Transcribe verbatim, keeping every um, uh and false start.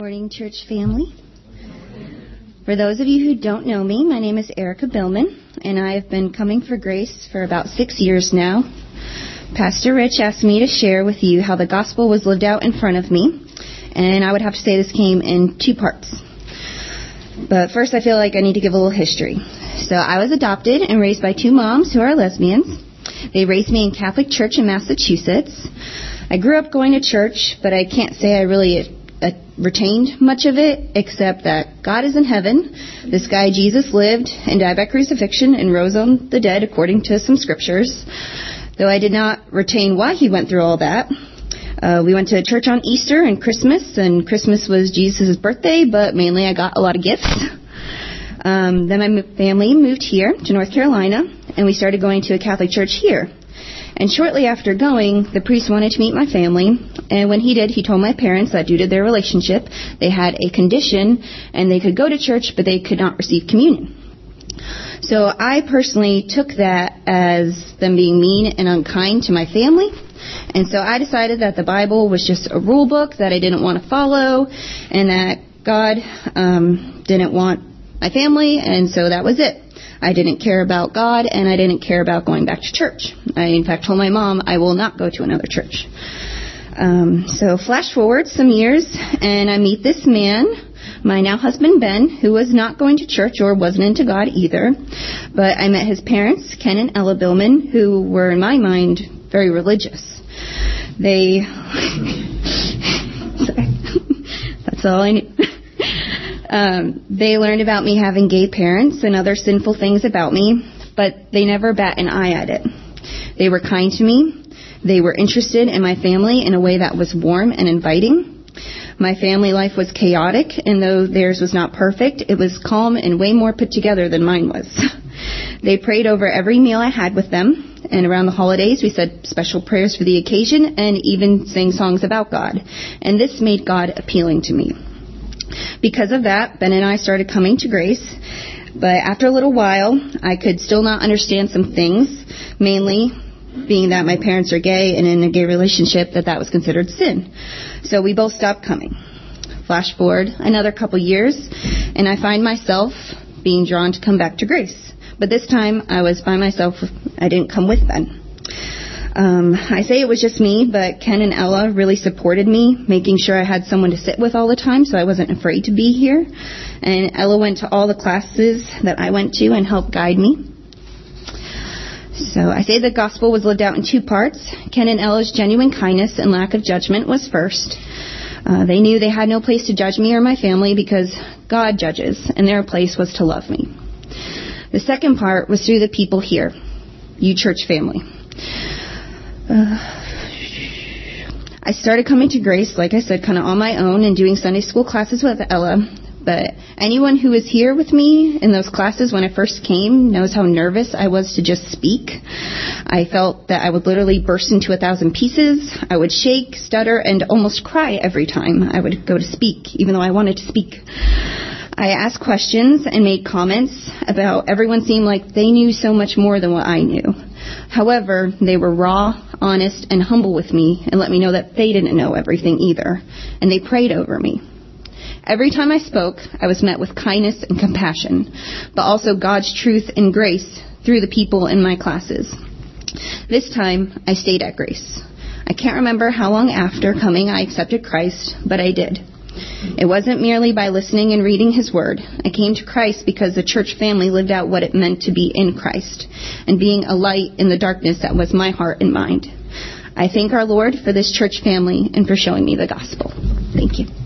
Morning, church family. For those of you who don't know me, my name is Erica Billman, and I have been coming for Grace for about six years now. Pastor Rich asked me to share with you how the gospel was lived out in front of me, and I would have to say this came in two parts. But first, I feel like I need to give a little history. So I was adopted and raised by two moms who are lesbians. They raised me in Catholic Church in Massachusetts. I grew up going to church, but I can't say I really uh, retained much of it, except that God is in heaven. This guy Jesus lived and died by crucifixion and rose on the dead according to some scriptures. Though I did not retain why he went through all that. Uh, we went to church on Easter and Christmas, and Christmas was Jesus' birthday, but mainly I got a lot of gifts. Um, then my family moved here to North Carolina, and we started going to a Catholic church here. And shortly after going, the priest wanted to meet my family, and when he did, he told my parents that due to their relationship, they had a condition, and they could go to church, but they could not receive communion. So I personally took that as them being mean and unkind to my family, and so I decided that the Bible was just a rule book that I didn't want to follow, and that God um, didn't want my family, and so that was it. I didn't care about God, and I didn't care about going back to church. I, in fact, told my mom I will not go to another church. Um, so flash forward some years, and I meet this man, my now husband Ben, who was not going to church or wasn't into God either. But I met his parents, Ken and Ella Billman, who were, in my mind, very religious. They... Sorry. That's all I knew. Um, they learned about me having gay parents and other sinful things about me, but they never bat an eye at it. They were kind to me. They were interested in my family in a way that was warm and inviting. My family life was chaotic, and though theirs was not perfect, it was calm and way more put together than mine was. They prayed over every meal I had with them, and around the holidays we said special prayers for the occasion and even sang songs about God. And this made God appealing to me. Because of that, Ben and I started coming to Grace, but after a little while, I could still not understand some things, mainly being that my parents are gay and in a gay relationship, that that was considered sin. So we both stopped coming. Flash forward another couple years, and I find myself being drawn to come back to Grace. But this time, I was by myself. I didn't come with Ben. Um, I say it was just me, but Ken and Ella really supported me, making sure I had someone to sit with all the time so I wasn't afraid to be here. And Ella went to all the classes that I went to and helped guide me. So I say the gospel was lived out in two parts. Ken and Ella's genuine kindness and lack of judgment was first. Uh, they knew they had no place to judge me or my family because God judges, and their place was to love me. The second part was through the people here, you church family. Uh, I started coming to Grace, like I said, kind of on my own and doing Sunday school classes with Ella. But anyone who was here with me in those classes when I first came knows how nervous I was to just speak. I felt that I would literally burst into a thousand pieces. I would shake, stutter, and almost cry every time I would go to speak, even though I wanted to speak. I asked questions and made comments about everyone seemed like they knew so much more than what I knew. However, they were raw, honest, and humble with me and let me know that they didn't know everything either, and they prayed over me. Every time I spoke, I was met with kindness and compassion, but also God's truth and grace through the people in my classes. This time, I stayed at Grace. I can't remember how long after coming I accepted Christ, but I did. It wasn't merely by listening and reading His Word. I came to Christ because the church family lived out what it meant to be in Christ and being a light in the darkness that was my heart and mind. I thank our Lord for this church family and for showing me the gospel. Thank you.